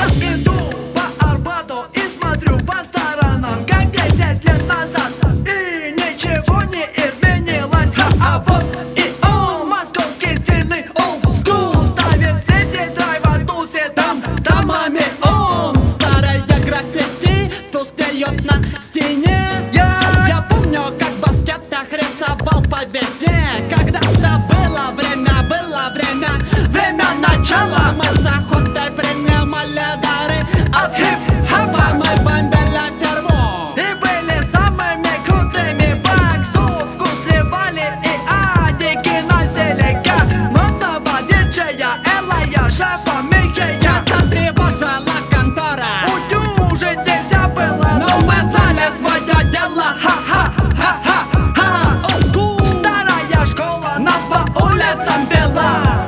иду по Арбату и смотрю по сторонам, как 10 лет назад, и ничего не изменилось. А вот и он, московский стильный old school, ставит сети, драйва, тусит там домами он. Старая граффити тускнеет на стене. Я помню, как в баскетах рисовал по весне. Когда-то было время, время начала. Мы с охотой принимали дары от хип-хопа. Мы бомбили ферму И были самыми крутыми, боксу вкусливали и адики носили. Как модного диджея Элая, шефа Михея. там тревожила контора. Удюжить нельзя было, Но мы знали свое дело. ха-ха-ха-ха. Old school. Старая школа нас по улицам вела.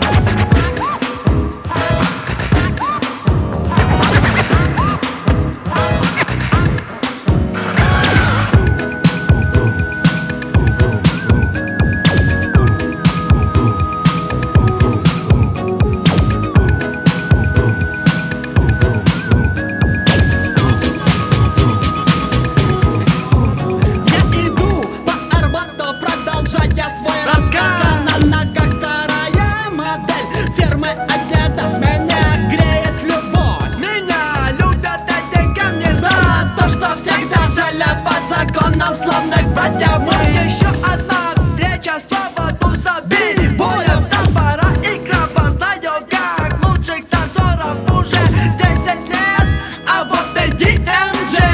Я иду по Арбату, продолжая свой рассказ. На ногах старая модель фермы Adidas. Меня греет любовь Меня любят эти камни за то, что всегда жили по законам славных братьев. Мы еще одна встреча с поводу забей боев. Там пора игра, познаю как лучших танцоров уже 10 лет. А вот и DMJ.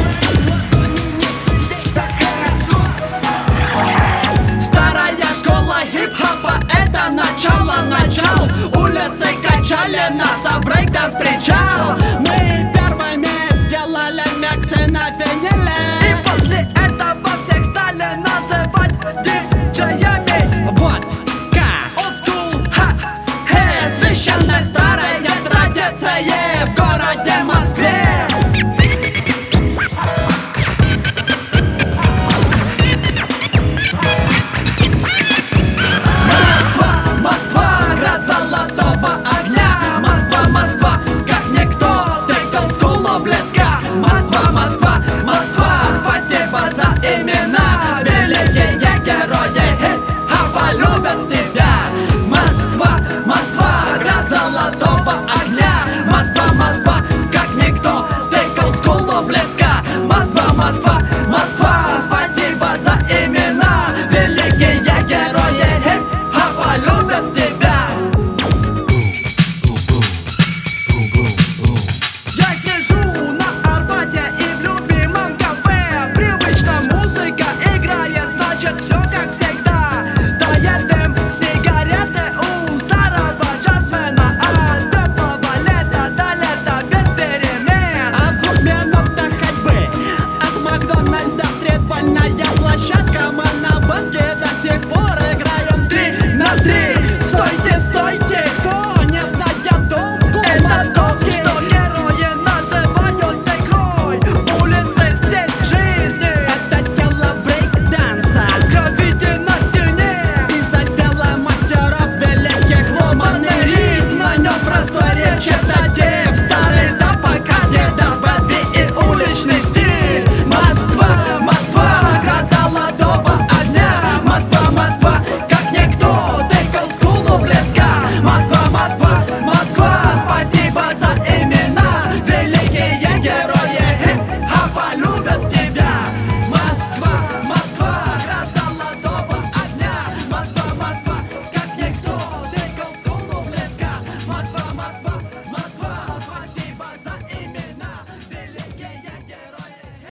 Старая школа хип-хопа — это начало. Улицы качали нас, а брейкданс встречал.